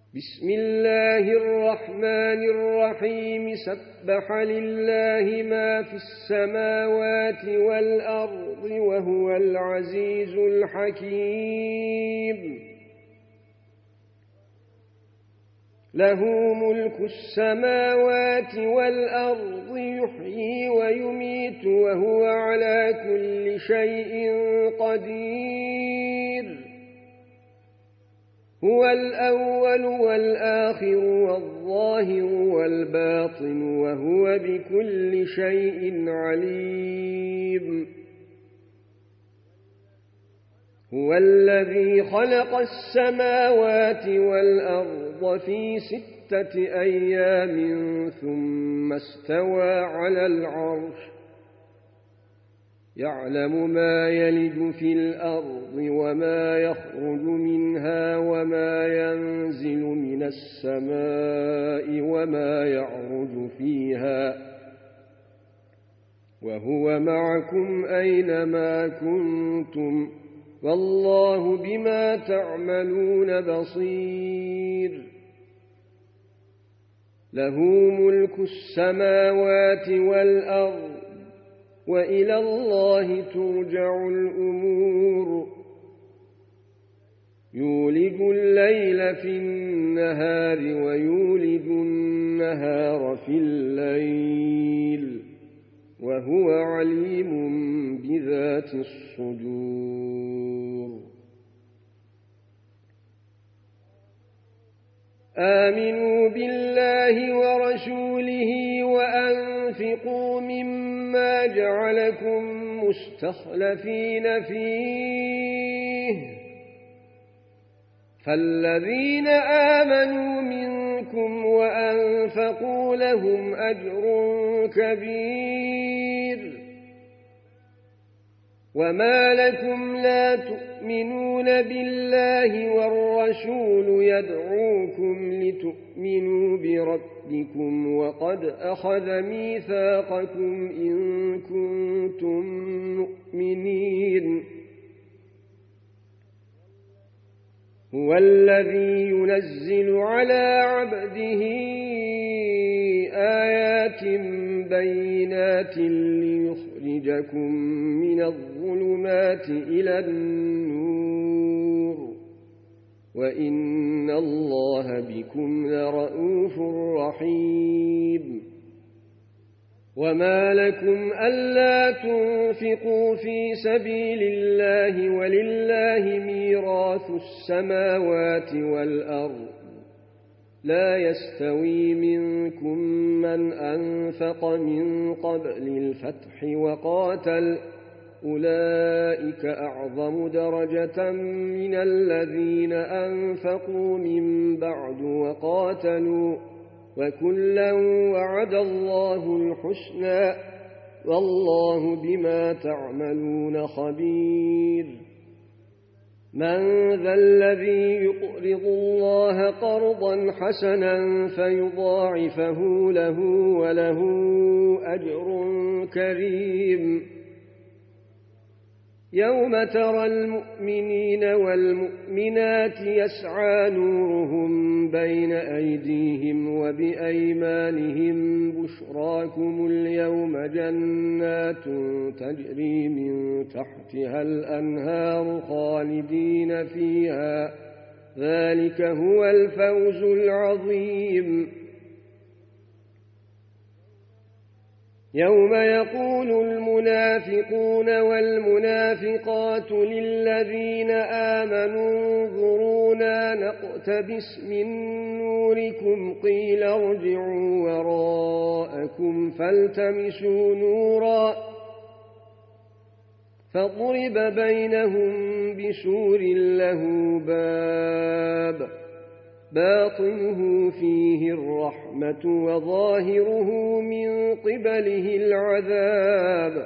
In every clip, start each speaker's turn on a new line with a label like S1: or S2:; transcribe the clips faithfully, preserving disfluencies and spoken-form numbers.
S1: بسم الله الرحمن الرحيم سبح لله ما في السماوات والأرض وهو العزيز الحكيم له ملك السماوات والأرض يحيي ويميت وهو على كل شيء قدير هو الأول والآخر والظاهر والباطن وهو بكل شيء عليم هو الذي خلق السماوات والأرض في ستة أيام ثم استوى على العرش يعلم ما يلج في الأرض وما يخرج منها وما ينزل من السماء وما يعرج فيها وهو معكم أينما كنتم والله بما تعملون بصير له ملك السماوات والأرض وإلى الله ترجع الأمور يولج الليل في النهار ويولج النهار في الليل وهو عليم بذات الصدور آمنوا بالله ورسوله وأنفقوا مما جعلكم مستخلفين فيه فالذين آمنوا منكم وأنفقوا لهم أجر كبير وما لكم لا تؤمنون بالله والرسول يدعوكم لتؤمنوا بربكم وقد أخذ ميثاقكم إن كنتم مؤمنين هو الذي ينزل على عبده آيات بينات ليخرجكم من الظلمات إلى النور وإن الله بكم لرءوف رحيم وما لكم ألا تنفقوا في سبيل الله ولله ميراث السماوات والأرض لا يستوي منكم من أنفق من قبل الفتح وقاتل أولئك أعظم درجة من الذين أنفقوا من بعد وقاتلوا وكلا وعد الله الحسنى والله بما تعملون خبير من ذا الذي يقرض الله قرضا حسنا فيضاعفه له وله أجر كريم يوم ترى المؤمنين والمؤمنات يسعى نورهم بين أيديهم وبأيمانهم بشراكم اليوم جنات تجري من تحتها الأنهار خالدين فيها ذلك هو الفوز العظيم يوم يقول المنافقون والمنافقات للذين آمنوا انظرونا نقتبس من نوركم قيل ارجعوا وراءكم فالتمسوا نورا فضرب بينهم بسور له باب باطنه فيه الرحمة وظاهره من قبله العذاب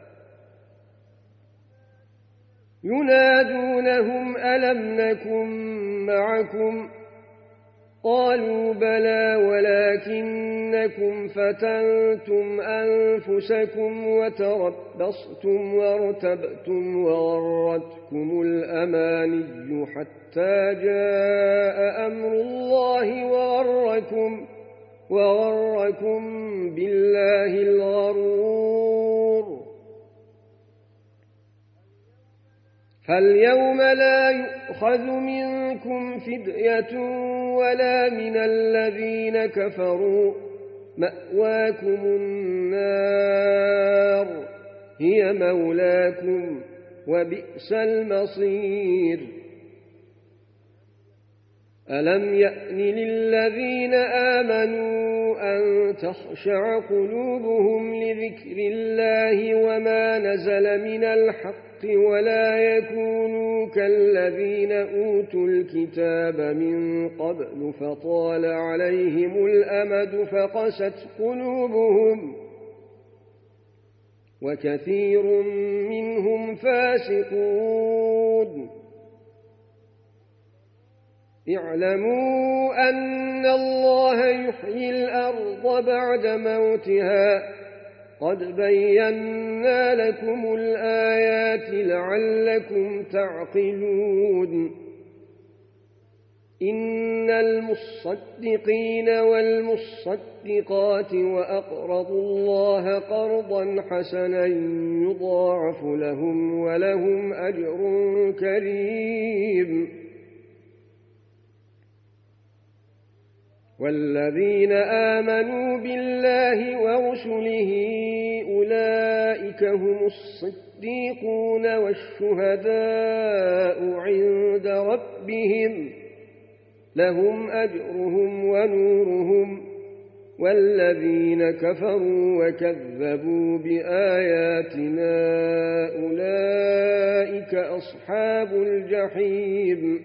S1: ينادونهم ألم نكن معكم قالوا بلى ولكنكم فتنتم أنفسكم وتربصتم وارتبتم وغرتكم الأماني حتى جاء أمر الله غركم وغركم بالله الغرور فاليوم لا يؤخذ منكم فدية ولا من الذين كفروا مأواكم النار هي مولاكم وبئس المصير ألم يأن للذين آمنوا أن تخشع قلوبهم لذكر الله وما نزل من الحق ولا يكونوا كالذين أوتوا الكتاب من قبل فطال عليهم الأمد فقست قلوبهم وكثير منهم فاسقون اعلموا أن الله يحيي الأرض بعد موتها قد بينا لكم الآيات لعلكم تعقلون إن المصدقين والمصدقات وأقرضوا الله قرضا حسنا يضاعف لهم ولهم أجر كريم والذين آمنوا بالله ورسله أولئك هم الصديقون والشهداء عند ربهم لهم أجرهم ونورهم والذين كفروا وكذبوا بآياتنا أولئك أصحاب الجحيم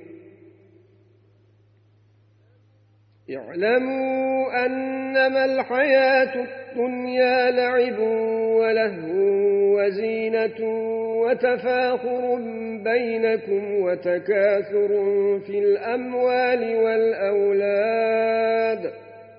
S1: اعلموا أنما الحياة الدنيا لعب ولهو وزينة وتفاخر بينكم وتكاثر في الأموال والأولاد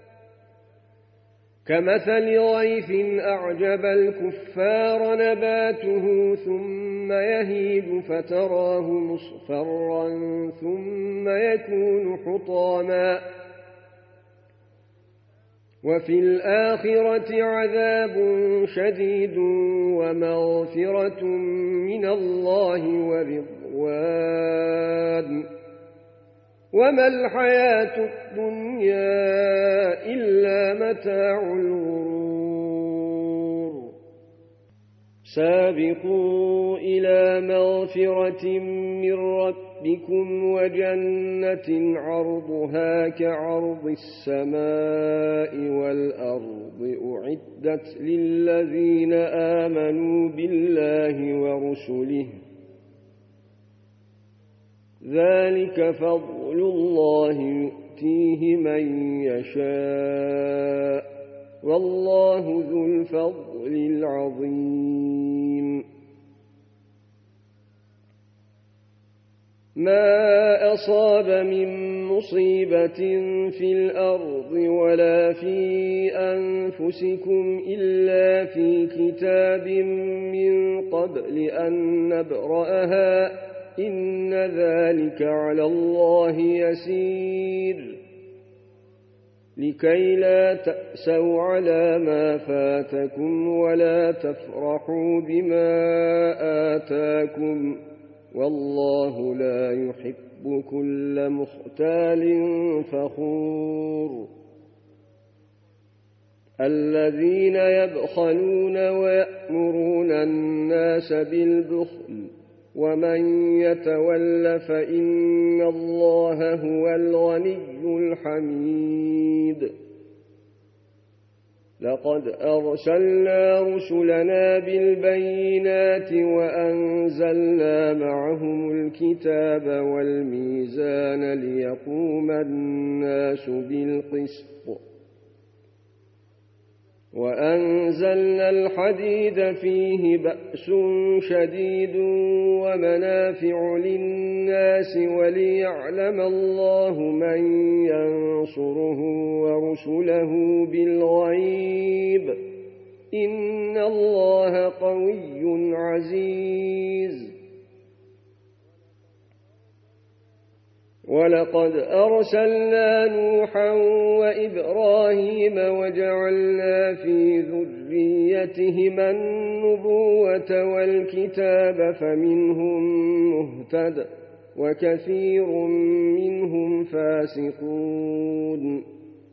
S1: كمثل غيث أعجب الكفار نباته ثم يهيج فتراه مصفرا ثم يكون حطاما وفي الآخرة عذاب شديد ومغفرة من الله ورضوان وما الحياة الدنيا إلا متاع الغرور سابقوا إلى مغفرة من ربكم وجنة عرضها كعرض السماء والأرض أعدت للذين آمنوا بالله ورسله ذلك فضل الله يؤتيه من يشاء والله ذو الفضل العظيم ما أصاب من مصيبة في الأرض ولا في أنفسكم إلا في كتاب من قبل أن نبرأها إن ذلك على الله يسير لكي لا تأسوا على ما فاتكم ولا تفرحوا بما آتاكم والله لا يحب كل مختال فخور الذين يبخلون ويأمرون الناس بالبخل ومن يتول فإن الله هو الغني الحميد لقد أرسلنا رسلنا بالبينات وأنزلنا معهم الكتاب والميزان ليقوم الناس بالقسط وأنزلنا الحديد فيه بأس شديد ومنافع للناس وليعلم الله من ينصره ورسله بالغيب إن الله قوي عزيز ولقد أرسلنا نوحا وإبراهيم وجعلنا في ذريتهما النبوة والكتاب فمنهم مهتد وكثير منهم فاسقون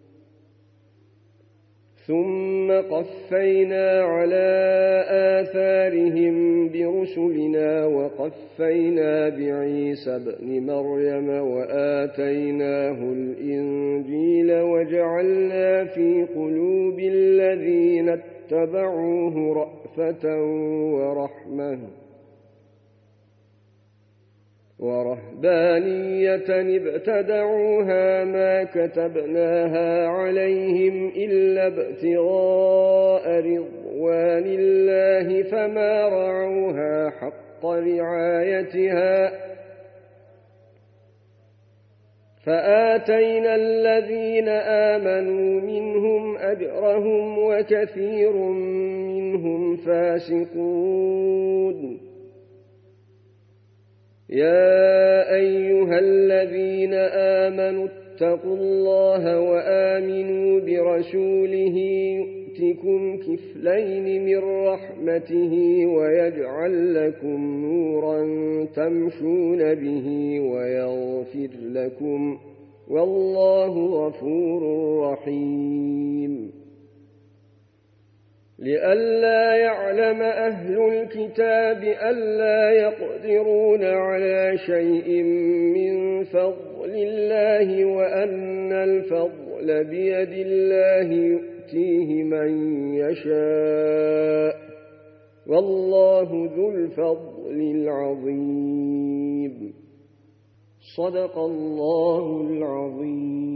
S1: ثم قفينا على آثارهم برسلنا وقفينا بعيسى ابن مريم وآتيناه الإنجيل وجعلنا في قلوب الذين اتبعوه رأفة ورحمة ورهبانية ابتدعوها ما كتبناها عليهم إلا ابتغاء رضوان الله فما رعوها حق رعايتها فآتينا الذين آمنوا منهم أجرهم وكثير منهم فاسقون يا أيها الذين آمنوا اتقوا الله وآمنوا برسوله يؤتكم كفلين من رحمته ويجعل لكم نورا تمشون به ويغفر لكم والله غفور رحيم لئلا يعلم أهل الكتاب ألا يقدرون على شيء من فضل الله وأن الفضل بيد الله يؤتيه من يشاء والله ذو الفضل العظيم صدق الله العظيم.